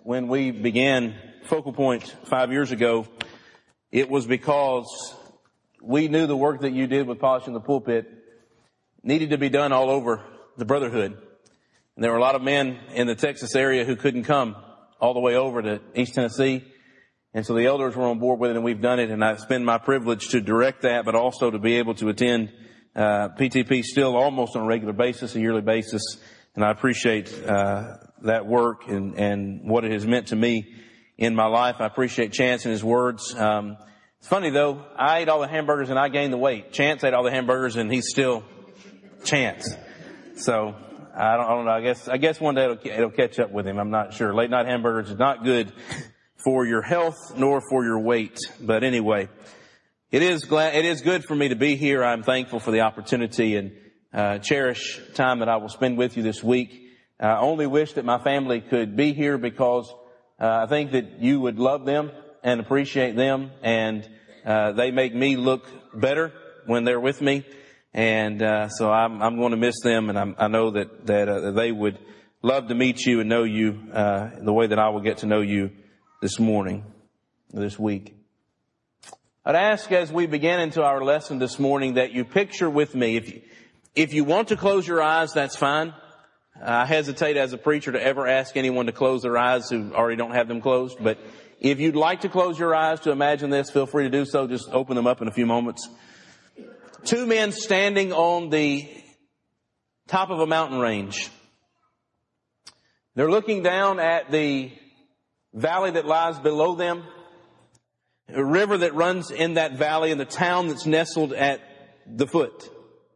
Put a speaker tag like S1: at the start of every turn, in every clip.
S1: when we began Focal Point 5 years ago, it was because we knew the work that you did with polishing the pulpit needed to be done all over the brotherhood. And there were a lot of men in the Texas area who couldn't come all the way over to East Tennessee. And so the elders were on board with it, and we've done it. And it's been my privilege to direct that, but also to be able to attend PTP still almost on a regular basis, a yearly basis. And I appreciate that work and what it has meant to me in my life. I appreciate Chance and his words. It's funny though, I ate all the hamburgers and I gained the weight. Chance ate all the hamburgers and he's still Chance. So I don't know. I guess one day it'll catch up with him. I'm not sure. Late night hamburgers is not good for your health nor for your weight. But anyway, it is good for me to be here. I'm thankful for the opportunity and cherish time that I will spend with you this week. I only wish that my family could be here because I think that you would love them and appreciate them, and they make me look better when they're with me. And so I'm going to miss them, and I know that they would love to meet you and know you the way that I will get to know you this week. I'd ask as we begin into our lesson this morning that you picture with me, if you want to close your eyes, that's fine. I hesitate as a preacher to ever ask anyone to close their eyes who already don't have them closed. But if you'd like to close your eyes to imagine this, feel free to do so. Just open them up in a few moments. Two men standing on the top of a mountain range. They're looking down at the valley that lies below them, a river that runs in that valley, and the town that's nestled at the foot.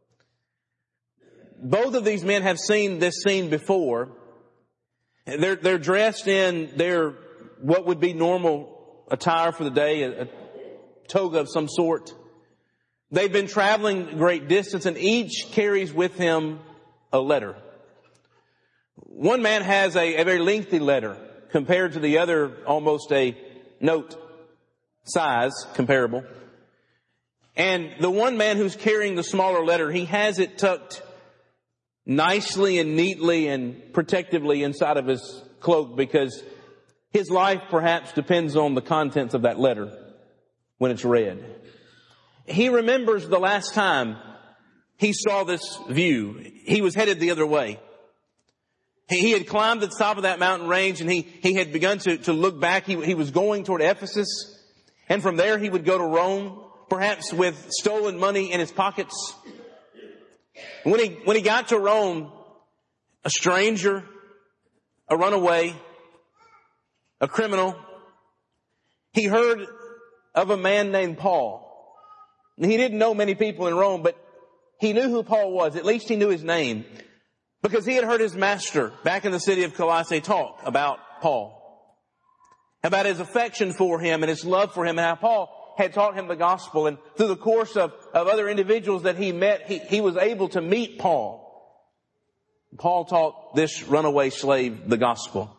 S1: Both of these men have seen this scene before. They're dressed in their what would be normal attire for the day, a toga of some sort. They've been traveling a great distance, and each carries with him a letter. One man has a very lengthy letter compared to the other, almost a note size comparable. And the one man who's carrying the smaller letter, he has it tucked nicely and neatly and protectively inside of his cloak because his life perhaps depends on the contents of that letter when it's read. He remembers the last time he saw this view. He was headed the other way. He had climbed the top of that mountain range, and he had begun to look back. He was going toward Ephesus, and from there he would go to Rome, perhaps with stolen money in his pockets. When he got to Rome, a stranger, a runaway, a criminal, he heard of a man named Paul. He didn't know many people in Rome, but he knew who Paul was. At least he knew his name, because he had heard his master back in the city of Colossae talk about Paul, about his affection for him and his love for him, and how Paul had taught him the gospel. And through the course of other individuals that he met, he was able to meet Paul. Paul taught this runaway slave the gospel.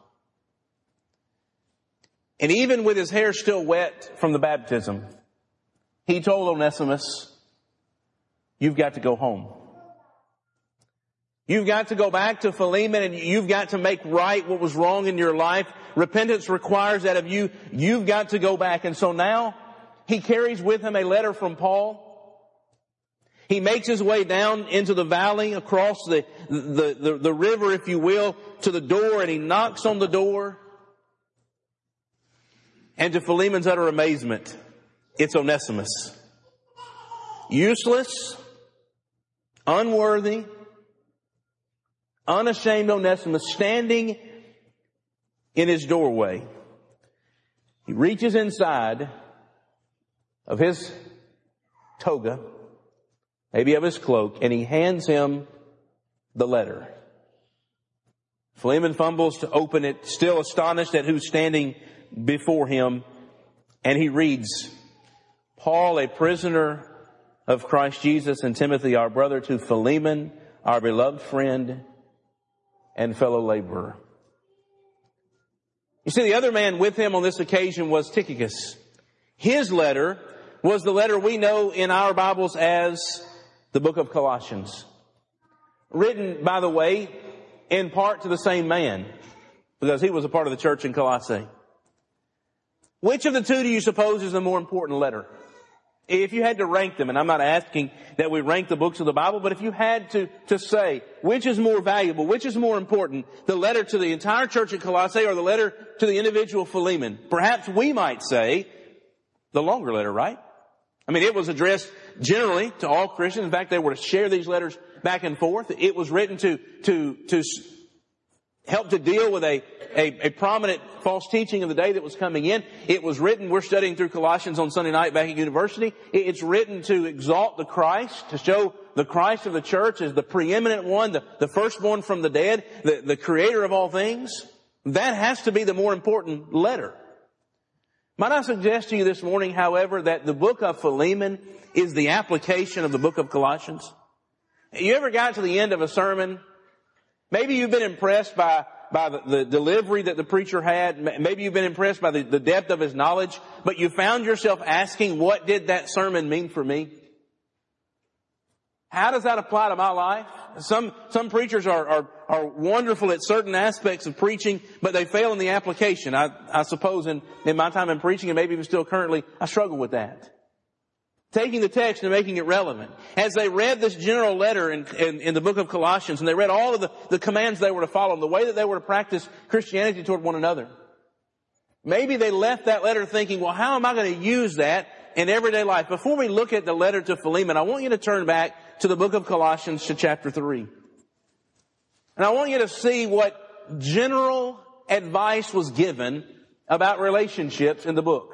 S1: And even with his hair still wet from the baptism, he told Onesimus, "You've got to go home. You've got to go back to Philemon, and you've got to make right what was wrong in your life. Repentance requires that of you. You've got to go back." And so now he carries with him a letter from Paul. He makes his way down into the valley, across the river, if you will, to the door, and he knocks on the door. And to Philemon's utter amazement, it's Onesimus. Useless, unworthy, unashamed Onesimus standing in his doorway. He reaches inside of his toga, maybe of his cloak, and he hands him the letter. Philemon fumbles to open it, still astonished at who's standing before him, and he reads, "Paul, a prisoner of Christ Jesus, and Timothy, our brother, to Philemon, our beloved friend and fellow laborer." You see, the other man with him on this occasion was Tychicus. His letter was the letter we know in our Bibles as the book of Colossians. Written, by the way, in part to the same man. because he was a part of the church in Colossae. Which of the two do you suppose is the more important letter? If you had to rank them, and I'm not asking that we rank the books of the Bible, but if you had to say which is more valuable, which is more important, the letter to the entire church at Colossae or the letter to the individual Philemon, perhaps we might say the longer letter, right? I mean, it was addressed generally to all Christians. In fact, they were to share these letters back and forth. It was written to help to deal with a prominent false teaching of the day that was coming in. It was written, we're studying through Colossians on Sunday night back at university. It's written to exalt the Christ, to show the Christ of the church as the preeminent one, the firstborn from the dead, the creator of all things. That has to be the more important letter. Might I suggest to you this morning, however, that the book of Philemon is the application of the book of Colossians? You ever got to the end of a sermon? Maybe you've been impressed by the delivery that the preacher had. Maybe you've been impressed by the depth of his knowledge, but you found yourself asking, what did that sermon mean for me? How does that apply to my life? Some preachers are wonderful at certain aspects of preaching, but they fail in the application. I suppose in my time in preaching, and maybe even still currently, I struggle with that. Taking the text and making it relevant. As they read this general letter in the book of Colossians, and they read all of the commands they were to follow, and the way that they were to practice Christianity toward one another, maybe they left that letter thinking, well, how am I going to use that in everyday life? Before we look at the letter to Philemon, I want you to turn back to the book of Colossians to chapter 3. And I want you to see what general advice was given about relationships in the book.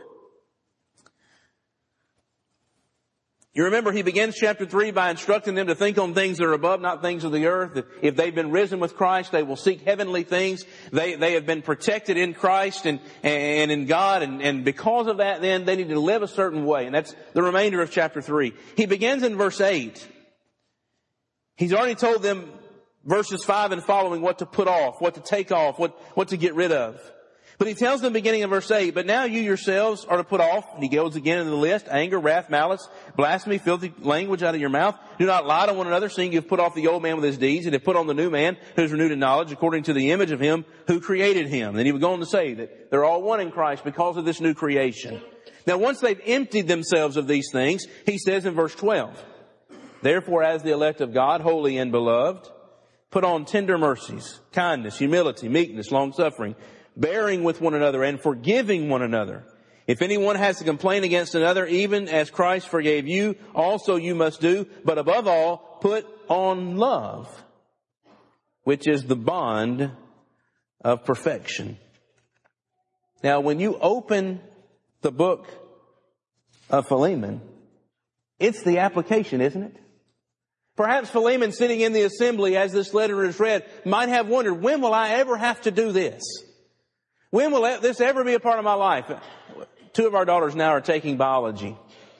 S1: You remember he begins chapter 3 by instructing them to think on things that are above, not things of the earth. If they've been risen with Christ, they will seek heavenly things. They have been protected in Christ and in God. And because of that, then they need to live a certain way. And that's the remainder of chapter 3. He begins in verse 8. He's already told them, verses 5 and following, what to put off, what to take off, what to get rid of. But he tells them beginning in verse 8, but now you yourselves are to put off, and he goes again into the list, anger, wrath, malice, blasphemy, filthy language out of your mouth. Do not lie to one another, seeing you have put off the old man with his deeds, and have put on the new man, who is renewed in knowledge, according to the image of him who created him. Then he would go on to say that they're all one in Christ because of this new creation. Now once they've emptied themselves of these things, he says in verse 12, therefore as the elect of God, holy and beloved, put on tender mercies, kindness, humility, meekness, long-suffering, bearing with one another and forgiving one another. If anyone has to complain against another, even as Christ forgave you, also you must do. But above all, put on love, which is the bond of perfection. Now, when you open the book of Philemon, it's the application, isn't it? Perhaps Philemon, sitting in the assembly as this letter is read, might have wondered, when will I ever have to do this? When will this ever be a part of my life? Two of our daughters now are taking biology.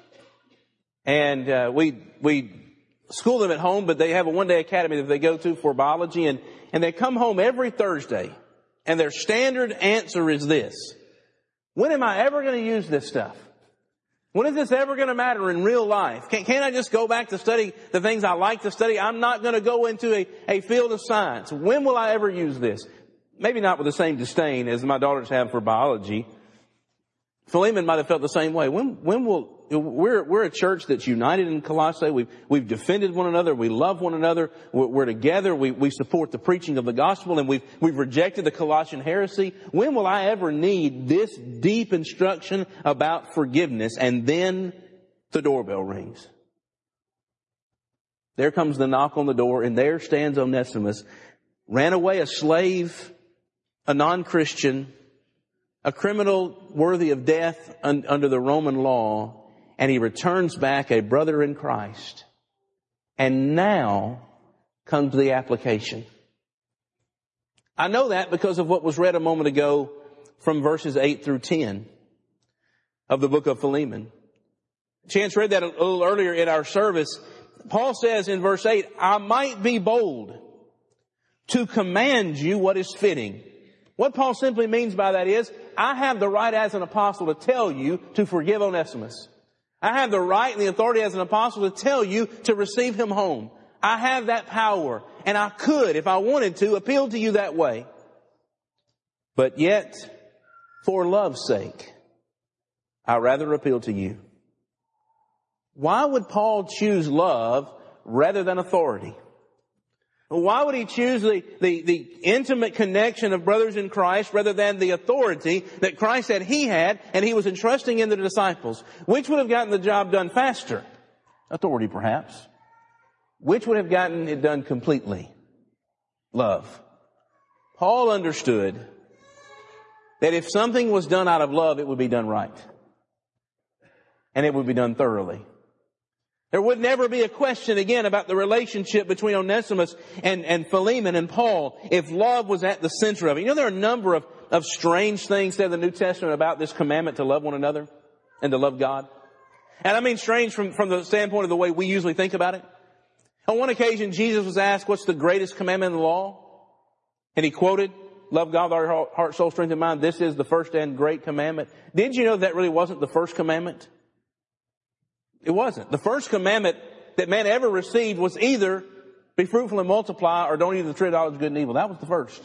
S1: And we school them at home, but they have a one-day academy that they go to for biology. And they come home every Thursday. And their standard answer is this: when am I ever going to use this stuff? When is this ever going to matter in real life? Can't I just go back to study the things I like to study? I'm not going to go into a field of science. When will I ever use this? Maybe not with the same disdain as my daughters have for biology. Philemon might have felt the same way. We're a church that's united in Colossae. We've defended one another. We love one another. We're together. We support the preaching of the gospel, and we've rejected the Colossian heresy. When will I ever need this deep instruction about forgiveness? And then the doorbell rings. There comes the knock on the door, and there stands Onesimus, ran away a slave, a non-Christian, a criminal worthy of death under the Roman law, and he returns back a brother in Christ. And now comes the application. I know that because of what was read a moment ago from verses 8 through 10 of the book of Philemon. Chance read that a little earlier in our service. Paul says in verse 8, I might be bold to command you what is fitting. What Paul simply means by that is, I have the right as an apostle to tell you to forgive Onesimus. I have the right and the authority as an apostle to tell you to receive him home. I have that power, and I could, if I wanted to, appeal to you that way. But yet, for love's sake, I rather appeal to you. Why would Paul choose love rather than authority? Why would he choose the intimate connection of brothers in Christ rather than the authority that Christ said he had and he was entrusting in the disciples? Which would have gotten the job done faster? Authority, perhaps. Which would have gotten it done completely? Love. Paul understood that if something was done out of love, it would be done right. And it would be done thoroughly. There would never be a question again about the relationship between Onesimus and Philemon and Paul if love was at the center of it. You know, there are a number of strange things said in the New Testament about this commandment to love one another and to love God. And I mean strange from the standpoint of the way we usually think about it. On one occasion, Jesus was asked, what's the greatest commandment in the law? And he quoted, love God with all your heart, soul, strength, and mind. This is the first and great commandment. Did you know that really wasn't the first commandment? It wasn't. The first commandment that man ever received was either be fruitful and multiply or don't eat of the tree of knowledge of good and evil. That was the first.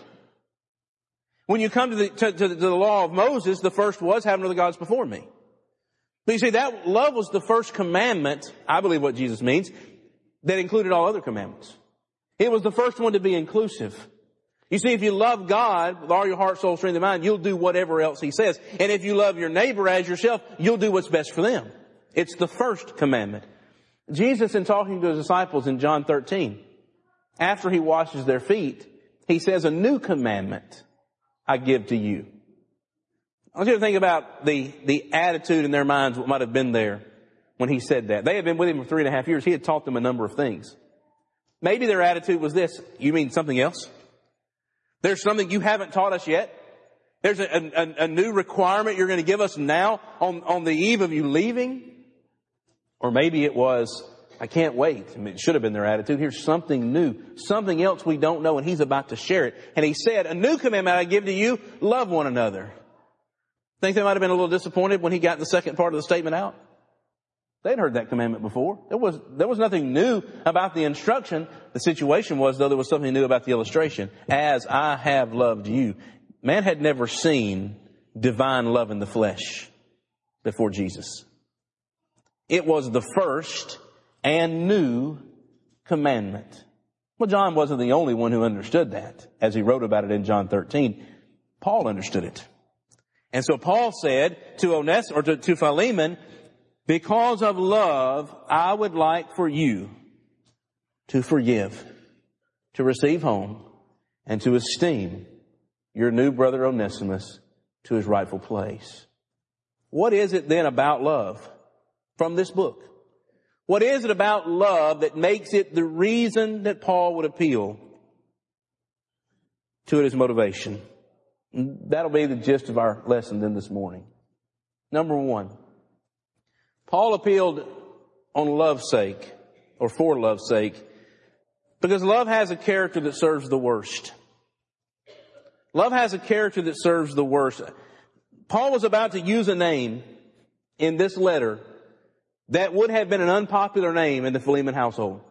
S1: When you come to the law of Moses, the first was have no other gods before me. But you see, that love was the first commandment, I believe what Jesus means, that included all other commandments. It was the first one to be inclusive. You see, if you love God with all your heart, soul, strength, and mind, you'll do whatever else He says. And if you love your neighbor as yourself, you'll do what's best for them. It's the first commandment. Jesus, in talking to His disciples in John 13, after He washes their feet, He says, a new commandment I give to you. I want you to think about the attitude in their minds, what might have been there when He said that. They had been with Him for 3.5 years. He had taught them a number of things. Maybe their attitude was this: you mean something else? There's something you haven't taught us yet? There's a new requirement you're going to give us now on the eve of you leaving? Or maybe it was, I can't wait. I mean, it should have been their attitude. Here's something new, something else we don't know, and He's about to share it. And He said, a new commandment I give to you, love one another. Think they might have been a little disappointed when He got the second part of the statement out? They'd heard that commandment before. There was nothing new about the instruction. The situation was, though, there was something new about the illustration. As I have loved you. Man had never seen divine love in the flesh before Jesus. It was the first and new commandment. Well, John wasn't the only one who understood that. As he wrote about it in John 13, Paul understood it. And so Paul said to Philemon, because of love, I would like for you to forgive, to receive home, and to esteem your new brother Onesimus to his rightful place. What is it then about love from this book? What is it about love that makes it the reason that Paul would appeal to it as motivation? That'll be the gist of our lesson then this morning. Number one, Paul appealed on love's sake, or for love's sake, because love has a character that serves the worst. Love has a character that serves the worst. Paul was about to use a name in this letter that would have been an unpopular name in the Philemon household.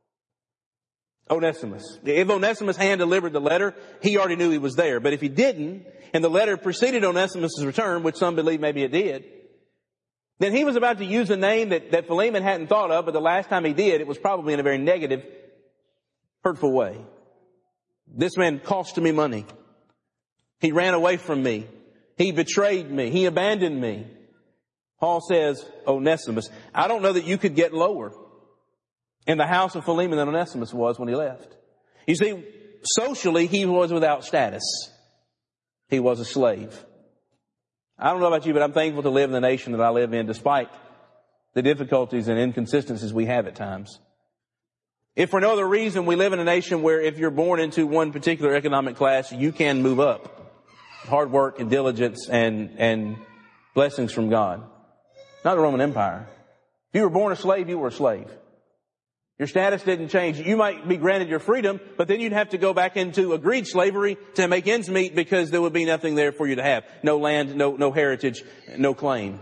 S1: Onesimus. If Onesimus hand-delivered the letter, he already knew he was there. But if he didn't, and the letter preceded Onesimus' return, which some believe maybe it did, then he was about to use a name that Philemon hadn't thought of, but the last time he did, it was probably in a very negative, hurtful way. This man costed me money. He ran away from me. He betrayed me. He abandoned me. Paul says, Onesimus. I don't know that you could get lower in the house of Philemon than Onesimus was when he left. You see, socially, he was without status. He was a slave. I don't know about you, but I'm thankful to live in the nation that I live in, despite the difficulties and inconsistencies we have at times. If for no other reason, we live in a nation where if you're born into one particular economic class, you can move up. Hard work and diligence and blessings from God. Not the Roman Empire. If you were born a slave, you were a slave. Your status didn't change. You might be granted your freedom, but then you'd have to go back into agreed slavery to make ends meet because there would be nothing there for you to have. No land, no heritage, no claim.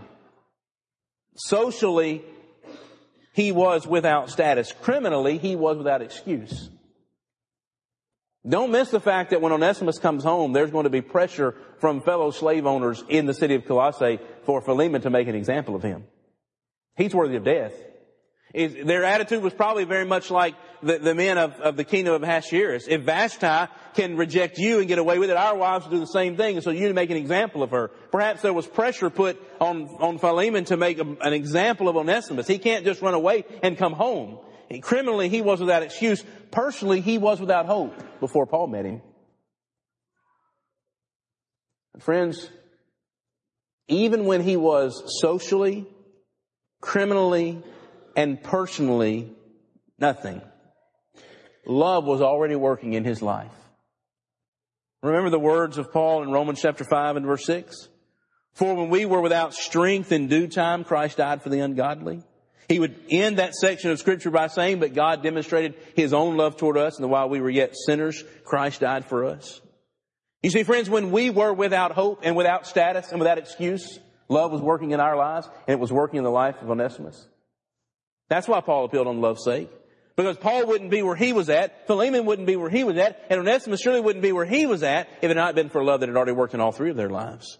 S1: Socially, he was without status. Criminally, he was without excuse. Don't miss the fact that when Onesimus comes home, there's going to be pressure from fellow slave owners in the city of Colossae for Philemon to make an example of him. He's worthy of death. Their attitude was probably very much like the men of the kingdom of Ahasuerus. If Vashti can reject you and get away with it, our wives will do the same thing, and so you need to make an example of her. Perhaps there was pressure put on Philemon to make an example of Onesimus. He can't just run away and come home. Criminally, he was without excuse. Personally, he was without hope before Paul met him. Friends, even when he was socially, criminally, and personally nothing, love was already working in his life. Remember the words of Paul in Romans chapter 5 and verse 6? For when we were without strength in due time, Christ died for the ungodly. He would end that section of Scripture by saying, but God demonstrated His own love toward us, and while we were yet sinners, Christ died for us. You see, friends, when we were without hope and without status and without excuse, love was working in our lives, and it was working in the life of Onesimus. That's why Paul appealed on love's sake. Because Paul wouldn't be where he was at, Philemon wouldn't be where he was at, and Onesimus surely wouldn't be where he was at if it had not been for love that had already worked in all three of their lives.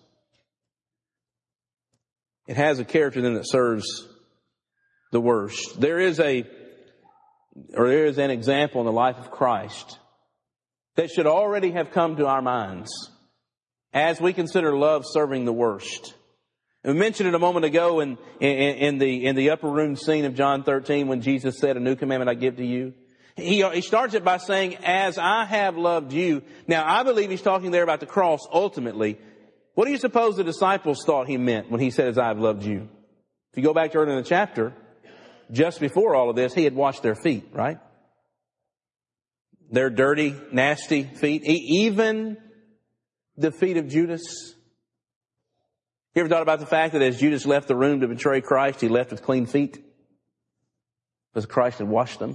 S1: It has a character then that serves the worst. There is an example in the life of Christ that should already have come to our minds as we consider love serving the worst. We mentioned it a moment ago in the upper room scene of John 13 when Jesus said, a new commandment I give to you. He starts it by saying, as I have loved you. Now, I believe he's talking there about the cross ultimately. What do you suppose the disciples thought he meant when he said, as I have loved you? If you go back to earlier in the chapter, just before all of this, he had washed their feet, right? Their dirty, nasty feet. Even the feet of Judas. You ever thought about the fact that as Judas left the room to betray Christ, he left with clean feet? Because Christ had washed them.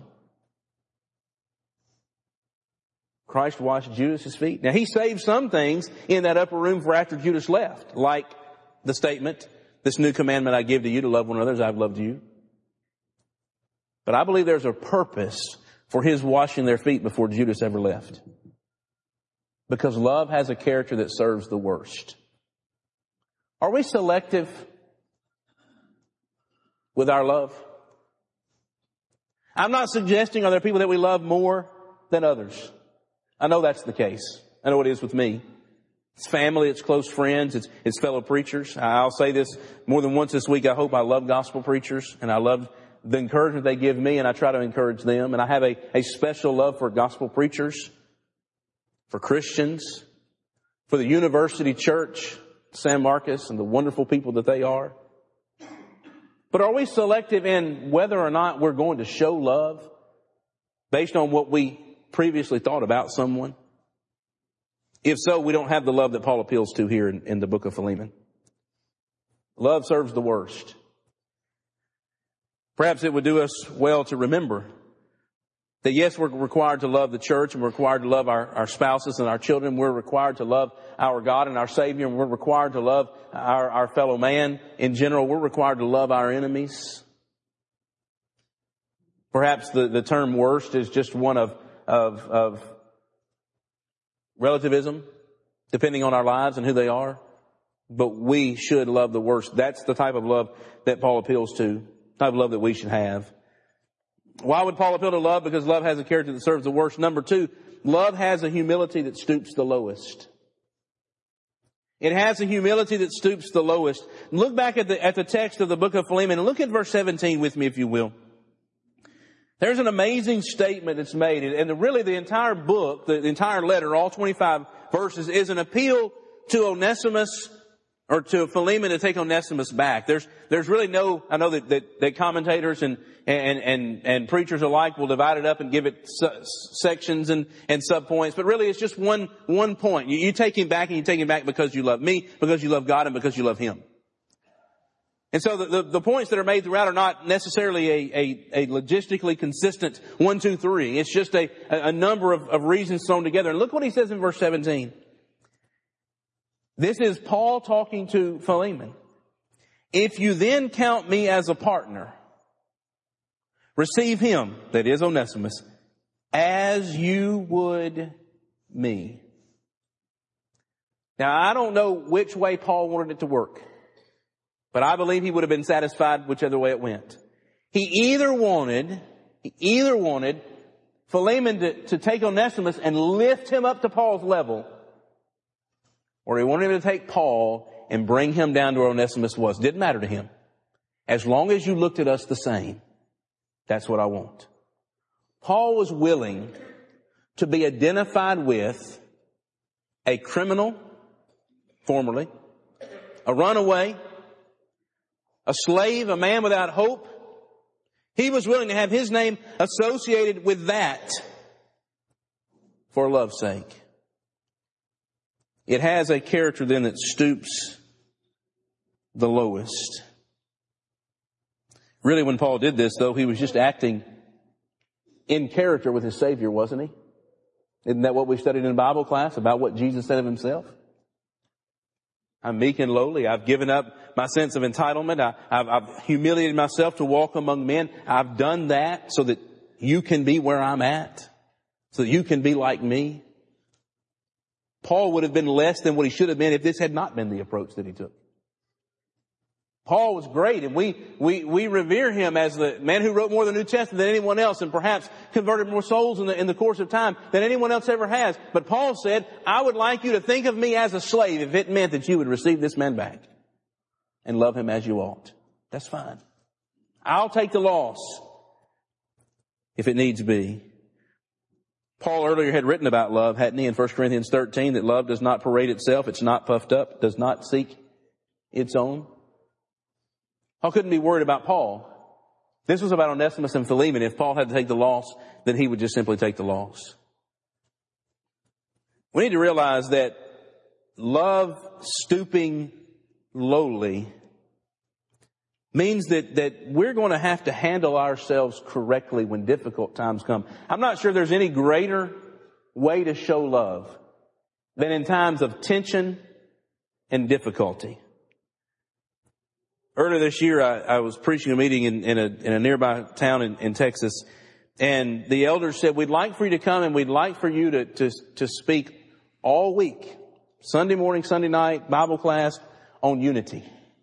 S1: Christ washed Judas's feet. Now, he saved some things in that upper room for after Judas left, like the statement, this new commandment I give to you, to love one another as I've loved you. But I believe there's a purpose for his washing their feet before Judas ever left. Because love has a character that serves the worst. Are we selective with our love? I'm not suggesting are there people that we love more than others. I know that's the case. I know it is with me. It's family, it's close friends, it's fellow preachers. I'll say this more than once this week. I hope I love gospel preachers, and I love the encouragement they give me, and I try to encourage them. And I have a special love for gospel preachers, for Christians, for the University Church, San Marcos, and the wonderful people that they are. But are we selective in whether or not we're going to show love based on what we previously thought about someone? If so, we don't have the love that Paul appeals to here in the book of Philemon. Love serves the worst. Perhaps it would do us well to remember that yes, we're required to love the church, and we're required to love our spouses and our children. We're required to love our God and our Savior, and we're required to love our fellow man in general. We're required to love our enemies. Perhaps the term worst is just one of relativism, depending on our lives and who they are. But we should love the worst. That's the type of love that Paul appeals to, the type of love that we should have. Why would Paul appeal to love? Because love has a character that serves the worst. Number two, love has a humility that stoops the lowest. It has a humility that stoops the lowest. Look back at the text of the book of Philemon and look at verse 17 with me, if you will. There's an amazing statement that's made, and really the entire book, the entire letter, all 25 verses, is an appeal to Onesimus, or to Philemon to take Onesimus back. There's really no, I know that commentators and preachers alike will divide it up and give it sections and subpoints, but really it's just one point. You take him back, and you take him back because you love me, because you love God, and because you love him. And so the points that are made throughout are not necessarily a logistically consistent 1, 2, 3. It's just a number of reasons thrown together. And look what he says in verse 17. This is Paul talking to Philemon. If you then count me as a partner, receive him, that is Onesimus, as you would me. Now, I don't know which way Paul wanted it to work, but I believe he would have been satisfied whichever way it went. He either wanted Philemon to take Onesimus and lift him up to Paul's level, or he wanted him to take Paul and bring him down to where Onesimus was. Didn't matter to him. As long as you looked at us the same, that's what I want. Paul was willing to be identified with a criminal, formerly, a runaway, a slave, a man without hope. He was willing to have his name associated with that for love's sake. It has a character then that stoops the lowest. Really, when Paul did this, though, he was just acting in character with his Savior, wasn't he? Isn't that what we studied in Bible class about what Jesus said of himself? I'm meek and lowly. I've given up my sense of entitlement. I've humiliated myself to walk among men. I've done that so that you can be where I'm at, so that you can be like me. Paul would have been less than what he should have been if this had not been the approach that he took. Paul was great, and we revere him as the man who wrote more of the New Testament than anyone else, and perhaps converted more souls in the course of time than anyone else ever has. But Paul said, I would like you to think of me as a slave if it meant that you would receive this man back and love him as you ought. That's fine. I'll take the loss if it needs be. Paul earlier had written about love, hadn't he, in 1 Corinthians 13, that love does not parade itself, it's not puffed up, does not seek its own. Paul couldn't be worried about Paul. This was about Onesimus and Philemon. If Paul had to take the loss, then he would just simply take the loss. We need to realize that love stooping lowly means that we're going to have to handle ourselves correctly when difficult times come. I'm not sure there's any greater way to show love than in times of tension and difficulty. Earlier this year, I was preaching a meeting in a nearby town in Texas, and the elders said, we'd like for you to come and we'd like for you to speak all week, Sunday morning, Sunday night, Bible class, on unity.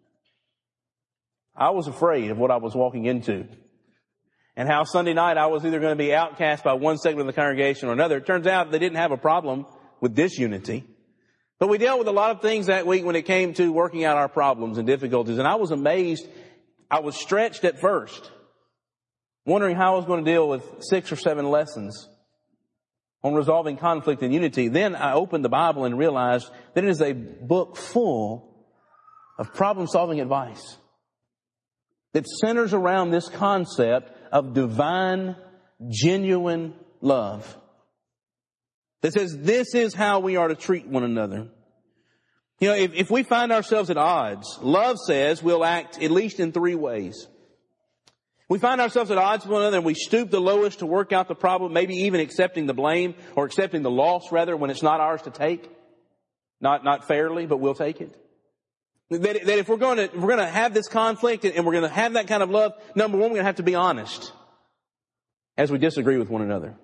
S1: I was afraid of what I was walking into, and how Sunday night I was either going to be outcast by one segment of the congregation or another. It turns out they didn't have a problem with disunity. But we dealt with a lot of things that week when it came to working out our problems and difficulties. And I was amazed. I was stretched at first, wondering how I was going to deal with 6 or 7 lessons on resolving conflict and unity. Then I opened the Bible and realized that it is a book full of problem-solving advice that centers around this concept of divine, genuine love. That says this is how we are to treat one another. You know, if we find ourselves at odds, love says we'll act at least in 3 ways. We find ourselves at odds with one another and we stoop the lowest to work out the problem, maybe even accepting the blame or accepting the loss rather when it's not ours to take. Not fairly, but we'll take it. That if we're going to have this conflict and we're going to have that kind of love, number one, we're going to have to be honest as we disagree with one another.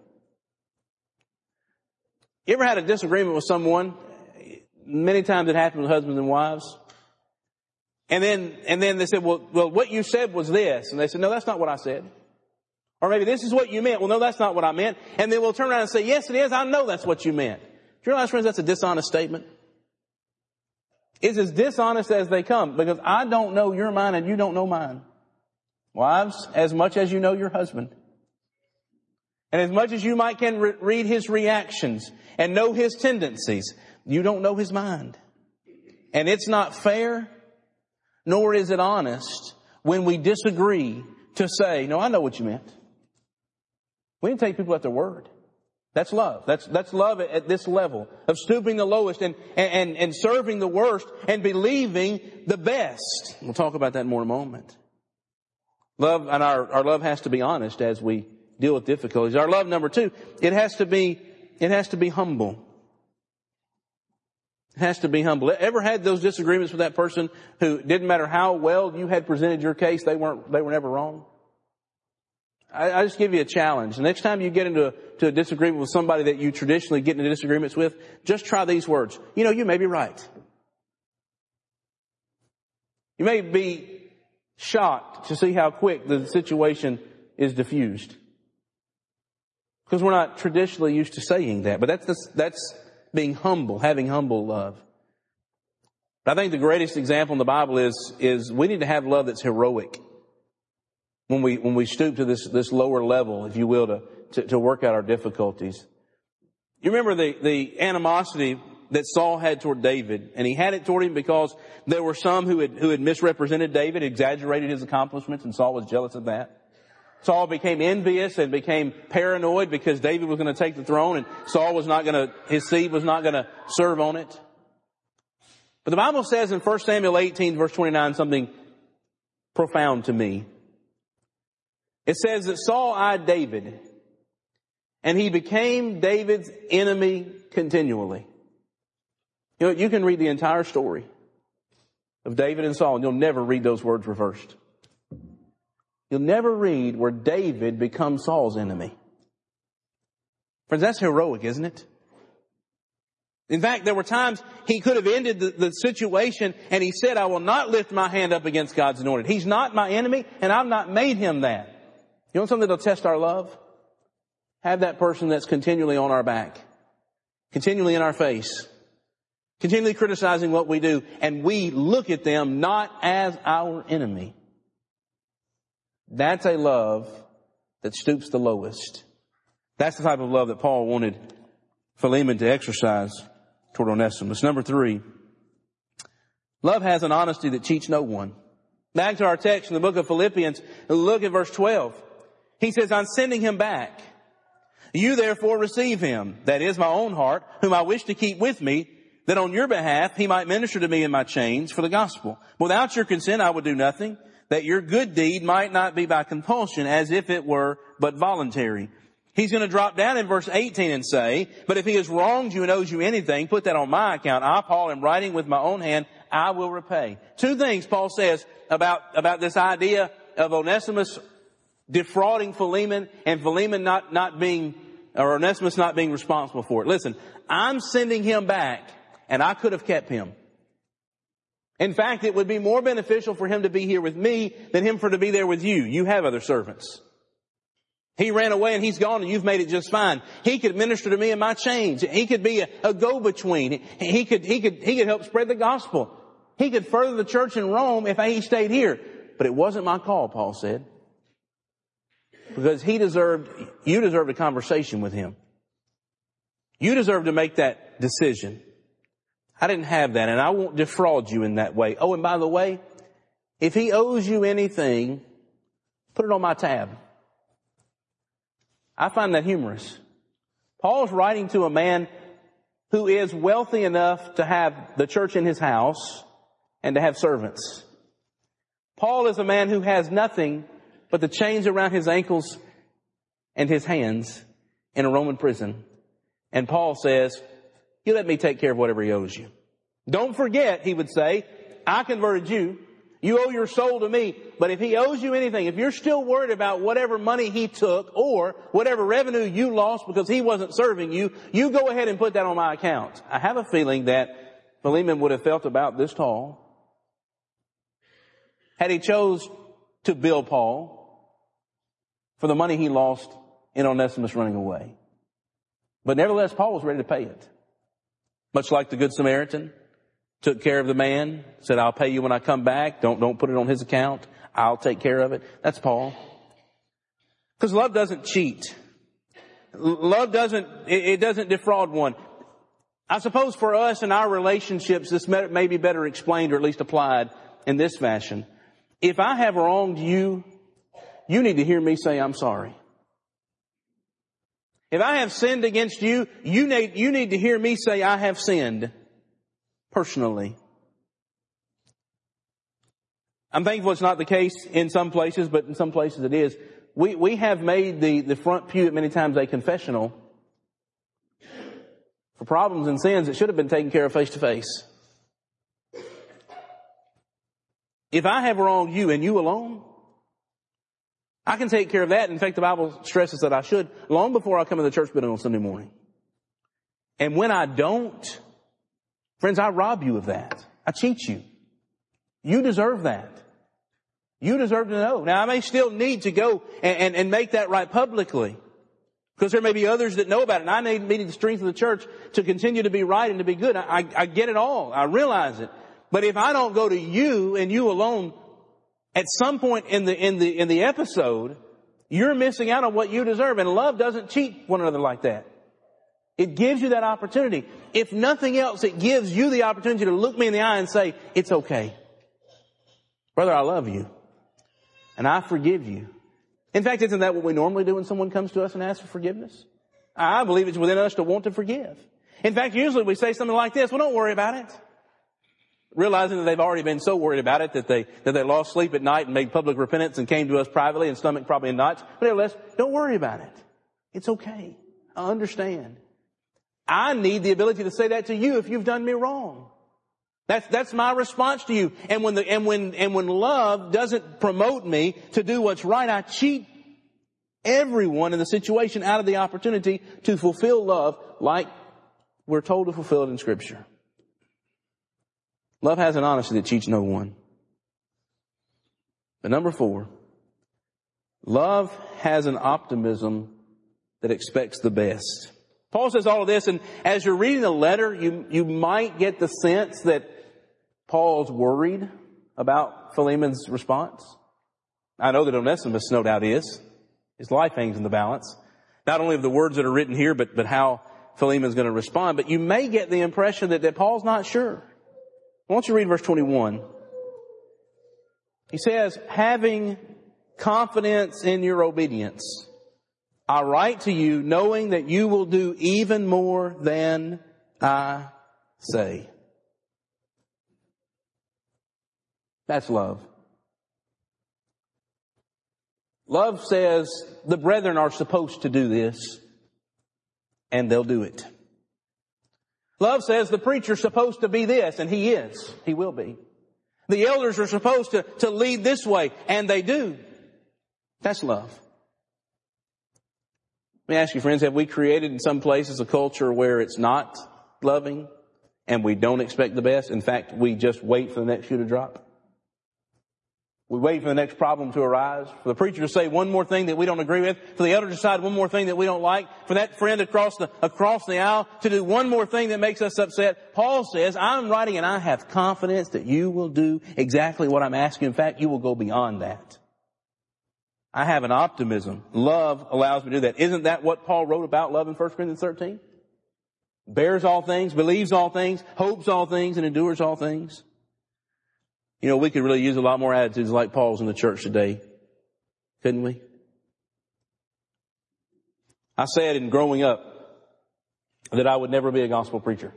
S1: You ever had a disagreement with someone? Many times it happens with husbands and wives. And then they said, well, what you said was this. And they said, no, that's not what I said. Or maybe this is what you meant. Well, no, that's not what I meant. And then we'll turn around and say, yes, it is. I know that's what you meant. Do you realize, friends, that's a dishonest statement? It's as dishonest as they come, because I don't know your mind and you don't know mine. Wives, as much as you know your husband. And as much as you might can read his reactions and know his tendencies, you don't know his mind. And it's not fair, nor is it honest when we disagree to say, no, I know what you meant. We didn't take people at their word. That's love. That's love at this level of stooping the lowest and serving the worst and believing the best. We'll talk about that more in a moment. Love, and our love has to be honest as we deal with difficulties. Our love, number 2, it has to be humble. It has to be humble. Ever had those disagreements with that person who didn't matter how well you had presented your case, they were never wrong? I just give you a challenge. The next time you get into a disagreement with somebody that you traditionally get into disagreements with, just try these words. You know, you may be right. You may be shocked to see how quick the situation is diffused. Because we're not traditionally used to saying that. But that's being humble, having humble love. But I think the greatest example in the Bible is we need to have love that's heroic. When we stoop to this lower level, if you will, to work out our difficulties. You remember the animosity that Saul had toward David, and he had it toward him because there were some who had misrepresented David, exaggerated his accomplishments, and Saul was jealous of that. Saul became envious and became paranoid because David was going to take the throne and his seed was not going to serve on it. But the Bible says in 1 Samuel 18 verse 29 something profound to me. It says that Saul eyed David and he became David's enemy continually. You know, you can read the entire story of David and Saul and you'll never read those words reversed. You'll never read where David becomes Saul's enemy. Friends, that's heroic, isn't it? In fact, there were times he could have ended the situation and he said, I will not lift my hand up against God's anointed. He's not my enemy and I've not made him that. You want something that'll test our love? Have that person that's continually on our back, continually in our face, continually criticizing what we do, and we look at them not as our enemy. That's a love that stoops the lowest. That's the type of love that Paul wanted Philemon to exercise toward Onesimus. Number 3, love has an honesty that cheats no one. Back to our text in the book of Philippians, look at verse 12. He says, I'm sending him back. You therefore receive him, that is my own heart, whom I wish to keep with me, that on your behalf he might minister to me in my chains for the gospel. Without your consent I would do nothing, that your good deed might not be by compulsion, as if it were but voluntary. He's going to drop down in verse 18 and say, but if he has wronged you and owes you anything, put that on my account. I, Paul, am writing with my own hand, I will repay. 2 things Paul says about this idea of Onesimus defrauding Philemon and Philemon or Onesimus not being responsible for it. Listen, I'm sending him back and I could have kept him. In fact, it would be more beneficial for him to be here with me than him to be there with you. You have other servants. He ran away and he's gone and you've made it just fine. He could minister to me in my chains. He could be a go-between. He could help spread the gospel. He could further the church in Rome if he stayed here. But it wasn't my call, Paul said. Because you deserved a conversation with him. You deserve to make that decision. I didn't have that, and I won't defraud you in that way. Oh, and by the way, if he owes you anything, put it on my tab. I find that humorous. Paul's writing to a man who is wealthy enough to have the church in his house and to have servants. Paul is a man who has nothing but the chains around his ankles and his hands in a Roman prison. And Paul says, you let me take care of whatever he owes you. Don't forget, he would say, I converted you. You owe your soul to me. But if he owes you anything, if you're still worried about whatever money he took or whatever revenue you lost because he wasn't serving you, you go ahead and put that on my account. I have a feeling that Philemon would have felt about this tall had he chose to bill Paul for the money he lost in Onesimus running away. But nevertheless, Paul was ready to pay it. Much like the Good Samaritan, took care of the man, said, I'll pay you when I come back. Don't put it on his account. I'll take care of it. That's Paul. Because love doesn't cheat. Love doesn't defraud one. I suppose for us in our relationships, this may be better explained or at least applied in this fashion. If I have wronged you, you need to hear me say I'm sorry. If I have sinned against you, you need to hear me say I have sinned personally. I'm thankful it's not the case in some places, but in some places it is. We have made the front pew at many times a confessional for problems and sins that should have been taken care of face to face. If I have wronged you and you alone, I can take care of that. In fact, the Bible stresses that I should long before I come to the church building on Sunday morning. And when I don't, friends, I rob you of that. I cheat you. You deserve that. You deserve to know. Now, I may still need to go and make that right publicly, because there may be others that know about it. And I need the strength of the church to continue to be right and to be good. I get it all. I realize it. But if I don't go to you and you alone at some point in the episode, you're missing out on what you deserve. And love doesn't cheat one another like that. It gives you that opportunity. If nothing else, it gives you the opportunity to look me in the eye and say, it's okay. Brother, I love you. And I forgive you. In fact, isn't that what we normally do when someone comes to us and asks for forgiveness? I believe it's within us to want to forgive. In fact, usually we say something like this, well, don't worry about it. Realizing that they've already been so worried about it that they lost sleep at night and made public repentance and came to us privately and stomach probably in knots. But nevertheless, don't worry about it. It's okay. I understand. I need the ability to say that to you if you've done me wrong. That's my response to you. And when love doesn't promote me to do what's right, I cheat everyone in the situation out of the opportunity to fulfill love like we're told to fulfill it in Scripture. Love has an honesty that cheats no one. But number 4, love has an optimism that expects the best. Paul says all of this, and as you're reading the letter, you might get the sense that Paul's worried about Philemon's response. I know that Onesimus no doubt is. His life hangs in the balance. Not only of the words that are written here, but how Philemon's going to respond. But you may get the impression that Paul's not sure. I want you to read verse 21. He says, having confidence in your obedience, I write to you knowing that you will do even more than I say. That's love. Love says the brethren are supposed to do this, and they'll do it. Love says the preacher's supposed to be this, and he is. He will be. The elders are supposed to lead this way, and they do. That's love. Let me ask you, friends, have we created in some places a culture where it's not loving and we don't expect the best? In fact, we just wait for the next shoe to drop. We wait for the next problem to arise, for the preacher to say one more thing that we don't agree with, for the elder to decide one more thing that we don't like, for that friend across the aisle to do one more thing that makes us upset. Paul says, I'm writing and I have confidence that you will do exactly what I'm asking. In fact, you will go beyond that. I have an optimism. Love allows me to do that. Isn't that what Paul wrote about love in 1 Corinthians 13? Bears all things, believes all things, hopes all things, and endures all things. You know, we could really use a lot more attitudes like Paul's in the church today, couldn't we? I said in growing up that I would never be a gospel preacher.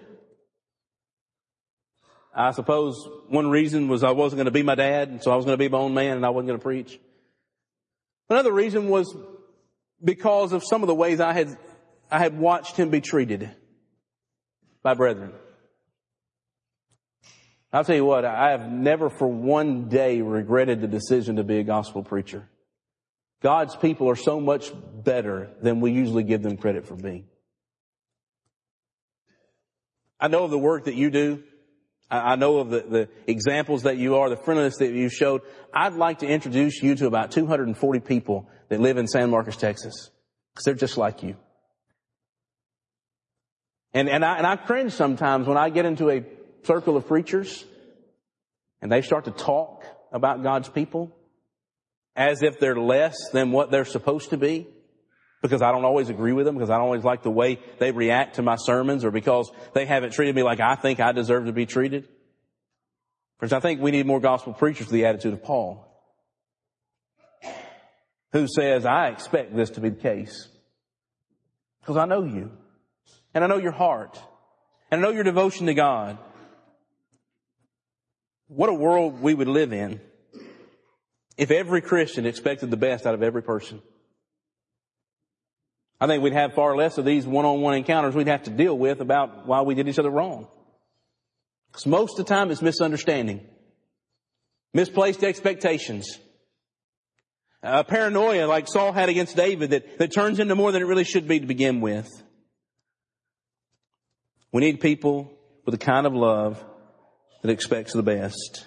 S1: I suppose one reason was I wasn't going to be my dad, and so I was going to be my own man and I wasn't going to preach. Another reason was because of some of the ways I had watched him be treated by brethren. I'll tell you what, I have never for one day regretted the decision to be a gospel preacher. God's people are so much better than we usually give them credit for being. I know of the work that you do. I know of the examples that you are, the friendliness that you showed. I'd like to introduce you to about 240 people that live in San Marcos, Texas, because they're just like you. And I cringe sometimes when I get into a circle of preachers and they start to talk about God's people as if they're less than what they're supposed to be, because I don't always agree with them, because I don't always like the way they react to my sermons, or because they haven't treated me like I think I deserve to be treated. Friends, I think we need more gospel preachers with the attitude of Paul, who says, I expect this to be the case because I know you, and I know your heart, and I know your devotion to God. What a world we would live in if every Christian expected the best out of every person. I think we'd have far less of these one-on-one encounters we'd have to deal with about why we did each other wrong. Because most of the time it's misunderstanding, misplaced expectations. A paranoia like Saul had against David that turns into more than it really should be to begin with. We need people with a kind of love that expects the best.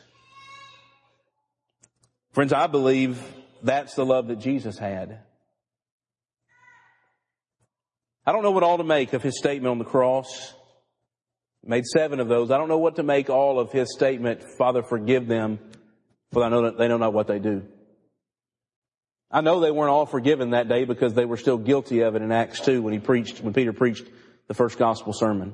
S1: Friends, I believe that's the love that Jesus had. I don't know what all to make of His statement on the cross. He made 7 of those. I don't know what to make all of His statement, Father, forgive them, for I know that they know not what they do. I know they weren't all forgiven that day because they were still guilty of it in Acts 2 when Peter preached the first gospel sermon.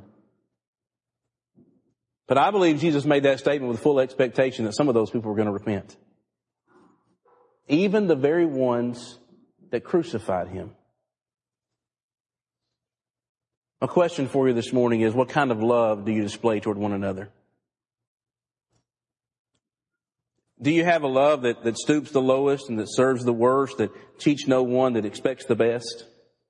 S1: But I believe Jesus made that statement with full expectation that some of those people were going to repent. Even the very ones that crucified Him. My question for you this morning is, what kind of love do you display toward one another? Do you have a love that stoops the lowest and that serves the worst, that cheats no one, that expects the best?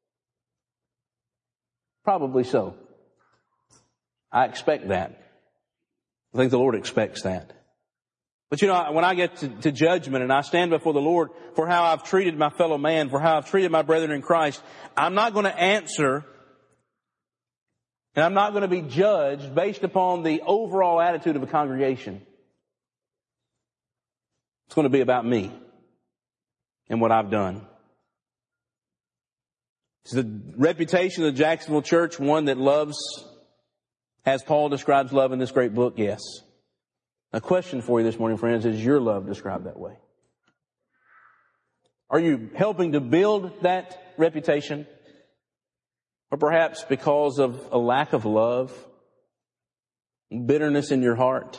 S1: Probably so. I expect that. I think the Lord expects that. But when I get to judgment and I stand before the Lord for how I've treated my fellow man, for how I've treated my brethren in Christ, I'm not going to answer and I'm not going to be judged based upon the overall attitude of a congregation. It's going to be about me and what I've done. Is the reputation of the Jacksonville church one that loves, as Paul describes love in this great book? Yes. A question for you this morning, friends, is your love described that way? Are you helping to build that reputation? Or perhaps because of a lack of love, bitterness in your heart,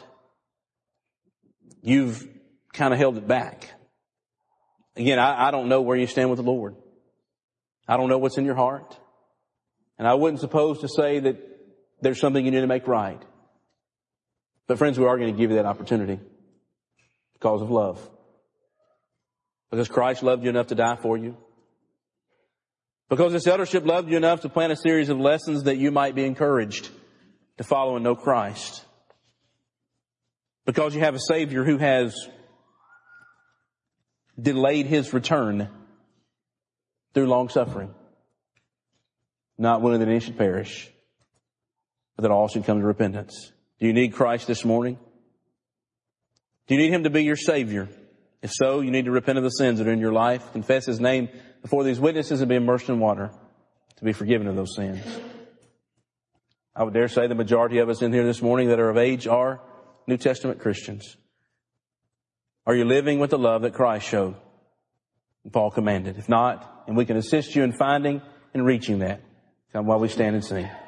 S1: you've kind of held it back. Again, I don't know where you stand with the Lord. I don't know what's in your heart. And I wouldn't suppose to say that there's something you need to make right. But friends, we are going to give you that opportunity because of love. Because Christ loved you enough to die for you. Because this eldership loved you enough to plan a series of lessons that you might be encouraged to follow and know Christ. Because you have a Savior who has delayed His return through long suffering. Not willing that any should perish, but that all should come to repentance. Do you need Christ this morning? Do you need Him to be your Savior? If so, you need to repent of the sins that are in your life, confess His name before these witnesses, and be immersed in water to be forgiven of those sins. I would dare say the majority of us in here this morning that are of age are New Testament Christians. Are you living with the love that Christ showed and Paul commanded? If not, and we can assist you in finding and reaching that, come while we stand and sing.